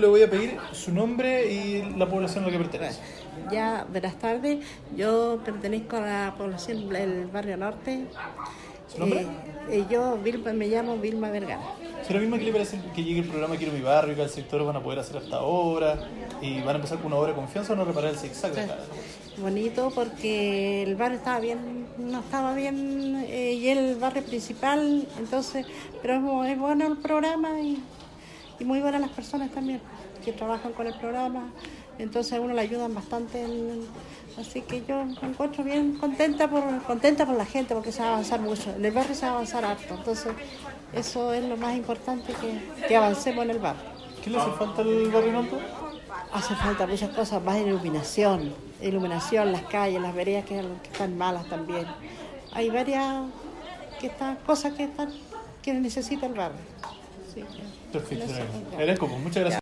voy a pedir su nombre y la población a la que pertenece. Ya, buenas tardes. Yo pertenezco a la población del Barrio Norte. ¿Su nombre? Yo me llamo Vilma Vergara. Señora Vilma, ¿qué le parece que llegue el programa Quiero mi barrio, que al sector van a poder hacer hasta ahora y van a empezar con una obra de confianza o no reparar el zigzag de acá? Bonito porque el barrio estaba bien, no estaba bien, y el barrio principal, entonces, pero es bueno el programa y muy buenas las personas también que trabajan con el programa, entonces a uno le ayudan bastante, así que yo me encuentro bien contenta por la gente porque se va a avanzar mucho, en el barrio se va a avanzar harto, entonces eso es lo más importante que avancemos en el barrio. ¿Qué le hace falta al barrio norte? Hace falta muchas cosas, más iluminación, las calles, las veredas que están malas también. Hay varias cosas que necesita el barrio. Sí. Perfecto. Agradezco, muchas gracias.